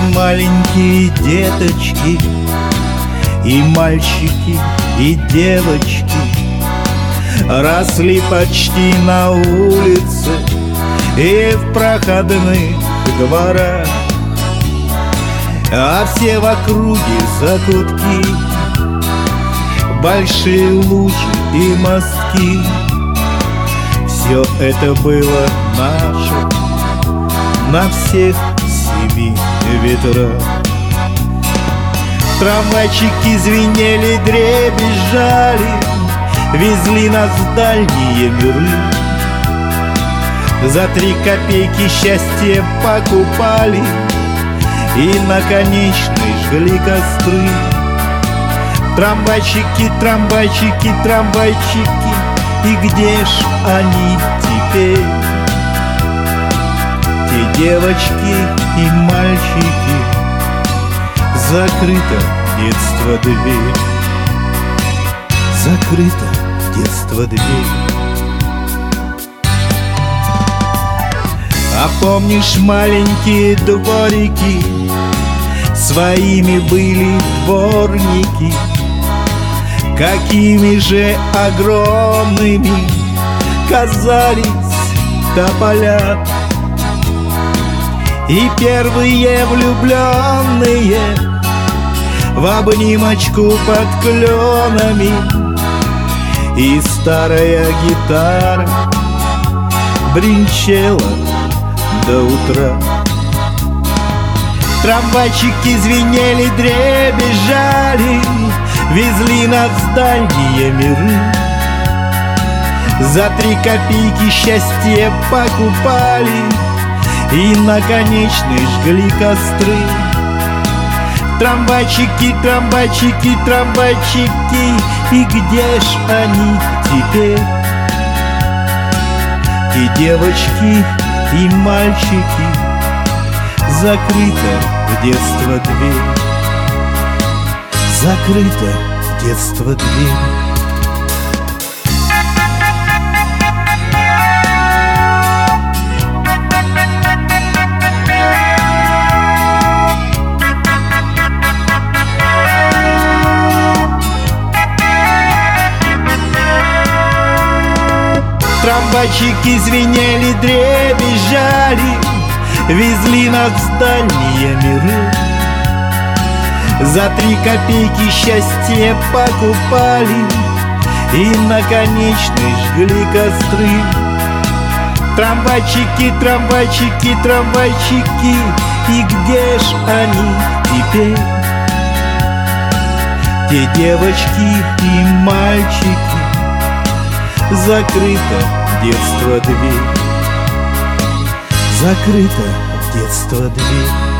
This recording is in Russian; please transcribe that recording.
маленькие деточки, и мальчики, и девочки росли почти на улице и в проходных дворах, а все в округе закутки, большие лужи и мостки. Все это было наше на всех 7 ветрах. Трамвайчики звенели, дребезжали, везли нас в дальние миры. За 3 копейки счастье покупали и на конечной жгли костры. Трамвайчики, трамвайчики, трамвайчики, и где ж они теперь? Те девочки и мальчики, закрыта детство дверь, закрыта детство дверь. А помнишь маленькие дворики, своими были дворники, какими же огромными казались тополя. И первые влюбленные в обнимочку под кленами, и старая гитара бренчала до утра. Трамвайчики звенели, дребезжали, везли нас в дальние миры. За 3 копейки счастье покупали и на конечной жгли костры. Трамвайчики, трамвайчики, трамвайчики, и где ж они теперь? Те девочки и мальчики, закрыта в детство дверь, закрыта в детство дверь. Трамвайчики звенели, дребезжали, везли нас в дальние миры. За 3 копейки счастье покупали и на конечной жгли костры. Трамвайчики, трамвайчики, трамвайчики, и где ж они теперь? Те девочки и мальчики, закрыта детство дверь, закрыта детство дверь.